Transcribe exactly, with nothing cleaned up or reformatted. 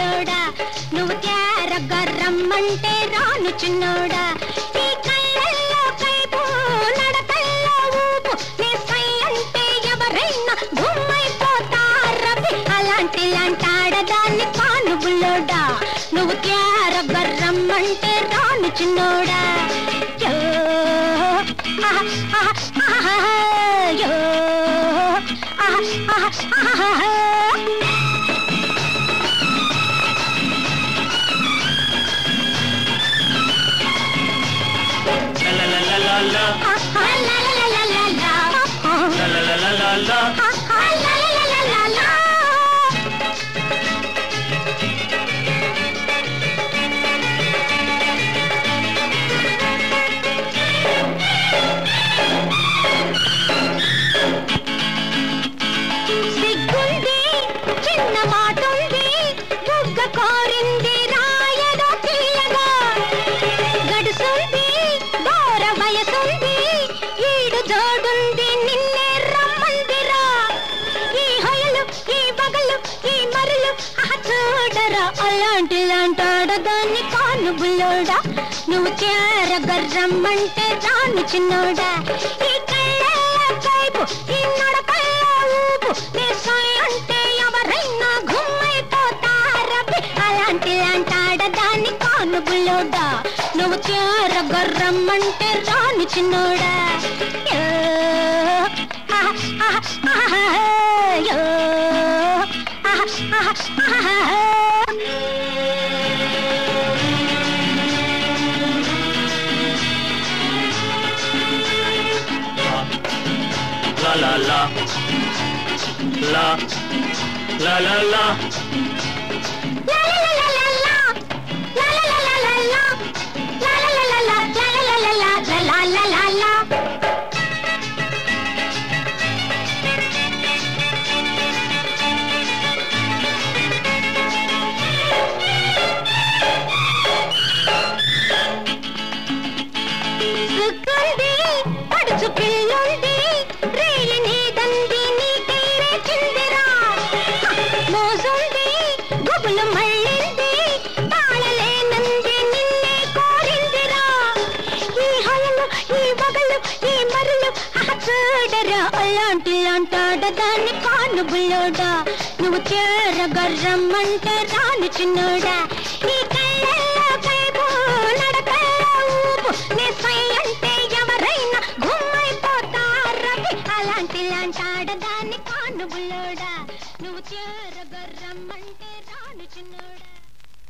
చిన్నోడా నువ్వు తేరగా రమ్మంటే రాను చిన్నోడా ఈ కళ్ళల్లో కైపు నడకల్లో ఊపు నీ సై అంటే ఎవరైనా గుమ్మైపోతారవి అలాంటి లాంటాడదాన్ని కాను బుల్లోడా నువ్వు తేరగా రమ్మంటే రాను చిన్నోడా యో ఆహా ఆహా యో ఆహా ఆహా సిగ్గుంది చిన్న మాటుంది బుగ్గ కోరింది రాయదో తీయగా గడుసుంది దూర వయసుంది ఈడు జోడుంది నిన్నే రమ్మందిరా ఈ హొయలు ఈ బగలు ఈ మరులు ఆ చూడరా అలాంటి లాంటాడదాన్ని కాను బుల్లోడా నువ్వు చేరగా రమ్మంటే రాను చిన్నోడా ఈ కళ్ళ కైపు ఈ నడకల్లో ఊపు నీ సై అంటే ఎవరైనా గుమ్మైపోతారవి అలాంటి లాంటాడదాన్ని కాను బుల్లోడా నువ్వు చేరగా రమ్మంటే రాను చిన్నోడా యో ఆహా ఆహా యో ఆహా ఆహా La la la la la la పడుచు పిల్లుంది రేయి నీదంది నీ తీరే చిందిరా మోజుంది గుబులు మళ్ళింది తాళలేనంది నిన్నే కోరిందిరా ఈ హయలు ఈ వగలు ఈ మరులు ఆ చూడరా అలాంటి లాంటాడదాన్ని కాను బుల్లోడా నువ్వు చేరగా రమ్మంటే రాను చిన్నోడా ఈ కళ్ళల్లో కైపు నడకల్లో ఊపు నీ సై అంటే ఎవరైనా గుమ్మైపోతారవి అలాంటి లాంటాడదాన్ని కాను బుల్లోడా నువ్వు చేరగా రమ్మంటే రాను చిన్నోడా.